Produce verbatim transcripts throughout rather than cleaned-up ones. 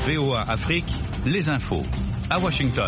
V O A Afrique, les infos. À Washington.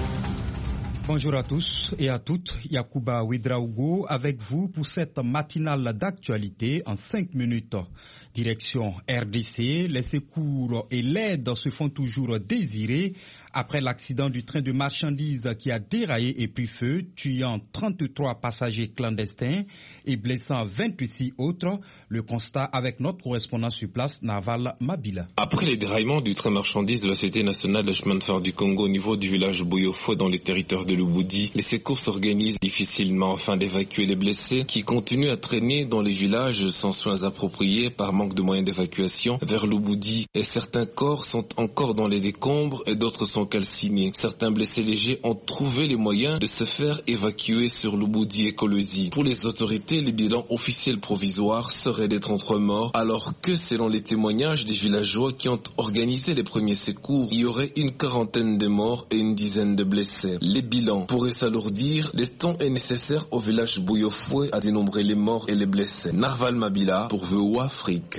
Bonjour à tous et à toutes, Yacouba Ouedraogo avec vous pour cette matinale d'actualité en cinq minutes. Direction R D C, les secours et l'aide se font toujours désirer après l'accident du train de marchandises qui a déraillé et pris feu, tuant trente-trois passagers clandestins et blessant vingt-six autres. Le constat avec notre correspondant sur place, Naval Mabila. Après les déraillements du train marchandises de la Société nationale de chemin de fer du Congo au niveau du village Boyofo dans le territoire de Lubudi, les secours s'organisent difficilement afin d'évacuer les blessés qui continuent à traîner dans les villages sans soins appropriés par manque de moyens d'évacuation vers Lubudi, et certains corps sont encore dans les décombres et d'autres sont calcinés. Certains blessés légers ont trouvé les moyens de se faire évacuer sur Lubudi et Kolwezi. Pour les autorités, les bilans officiels provisoires seraient des trente-trois morts, alors que selon les témoignages des villageois qui ont organisé les premiers secours, il y aurait une quarantaine de morts et une dizaine de blessés. Les bilans pourraient s'alourdir, le temps est nécessaire au village Boyofoué à dénombrer les morts et les blessés. Narval Mabila pour V O A Afrique.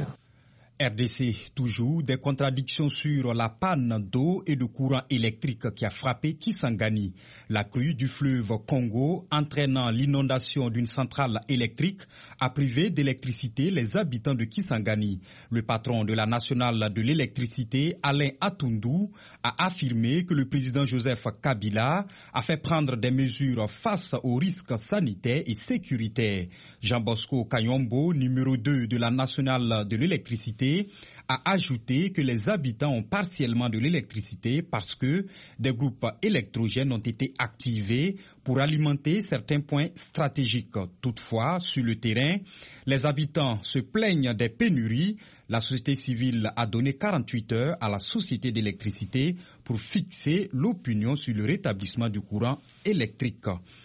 R D C, toujours des contradictions sur la panne d'eau et de courant électrique qui a frappé Kisangani. La crue du fleuve Congo, entraînant l'inondation d'une centrale électrique, a privé d'électricité les habitants de Kisangani. Le patron de la nationale de l'électricité, Alain Atundu, a affirmé que le président Joseph Kabila a fait prendre des mesures face aux risques sanitaires et sécuritaires. Jean-Bosco Kayombo, numéro deux de la nationale de l'électricité, a ajouté que les habitants ont partiellement de l'électricité parce que des groupes électrogènes ont été activés pour alimenter certains points stratégiques. Toutefois, sur le terrain, les habitants se plaignent des pénuries. La société civile a donné quarante-huit heures à la société d'électricité pour fixer l'opinion sur le rétablissement du courant électrique.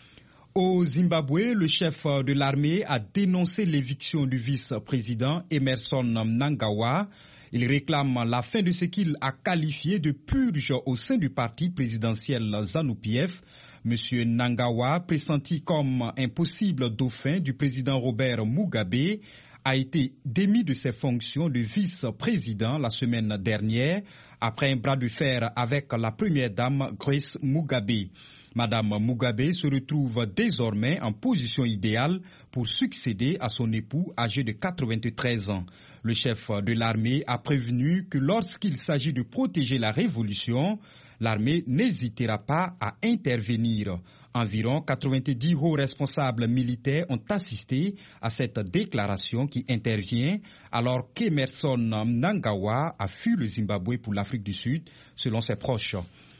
Au Zimbabwe, le chef de l'armée a dénoncé l'éviction du vice-président Emmerson Mnangagwa. Il réclame la fin de ce qu'il a qualifié de purge au sein du parti présidentiel ZANU-P F. Monsieur Mnangagwa, pressenti comme un possible dauphin du président Robert Mugabe, a été démis de ses fonctions de vice-président la semaine dernière après un bras de fer avec la première dame Grace Mugabe. Madame Mugabe se retrouve désormais en position idéale pour succéder à son époux âgé de quatre-vingt-treize ans. Le chef de l'armée a prévenu que lorsqu'il s'agit de protéger la révolution, l'armée n'hésitera pas à intervenir. Environ quatre-vingt-dix hauts responsables militaires ont assisté à cette déclaration qui intervient alors qu'Emmerson Mnangagwa a fui le Zimbabwe pour l'Afrique du Sud, selon ses proches.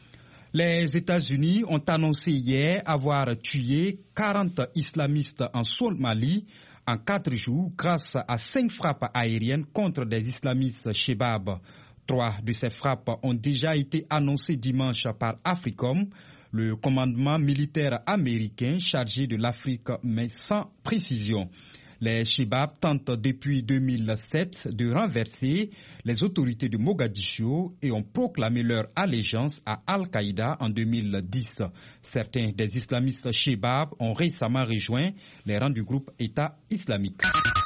Les États-Unis ont annoncé hier avoir tué quarante islamistes en Somalie en quatre jours grâce à cinq frappes aériennes contre des islamistes Shebab. Trois de ces frappes ont déjà été annoncées dimanche par AFRICOM, le commandement militaire américain chargé de l'Afrique, mais sans précision. Les Shebab tentent depuis deux mille sept de renverser les autorités de Mogadiscio et ont proclamé leur allégeance à Al-Qaïda en deux mille dix. Certains des islamistes Shebab ont récemment rejoint les rangs du groupe État islamique.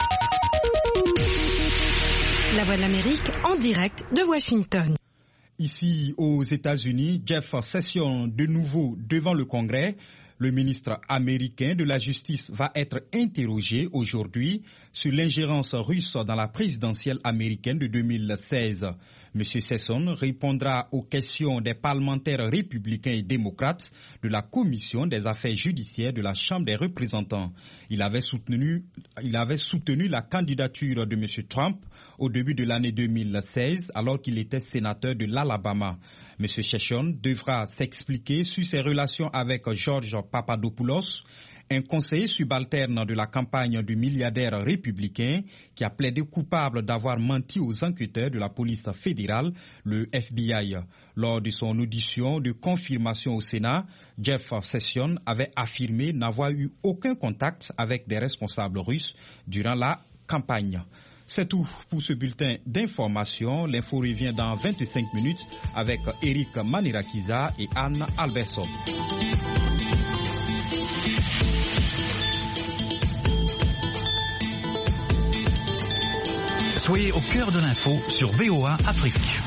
La Voix de l'Amérique en direct de Washington. Ici aux États-Unis, Jeff Sessions de nouveau devant le Congrès. Le ministre américain de la Justice va être interrogé aujourd'hui sur l'ingérence russe dans la présidentielle américaine de deux mille seize. M. Sessions répondra aux questions des parlementaires républicains et démocrates de la Commission des affaires judiciaires de la Chambre des représentants. Il avait soutenu, il avait soutenu la candidature de M. Trump au début de l'année deux mille seize alors qu'il était sénateur de l'Alabama. M. Sessions devra s'expliquer sur ses relations avec George Papadopoulos, un conseiller subalterne de la campagne du milliardaire républicain qui a plaidé coupable d'avoir menti aux enquêteurs de la police fédérale, le F B I. Lors de son audition de confirmation au Sénat, Jeff Sessions avait affirmé n'avoir eu aucun contact avec des responsables russes durant la campagne. C'est tout pour ce bulletin d'information. L'info revient dans vingt-cinq minutes avec Eric Manirakiza et Anne Alberson. Soyez au cœur de l'info sur V O A Afrique.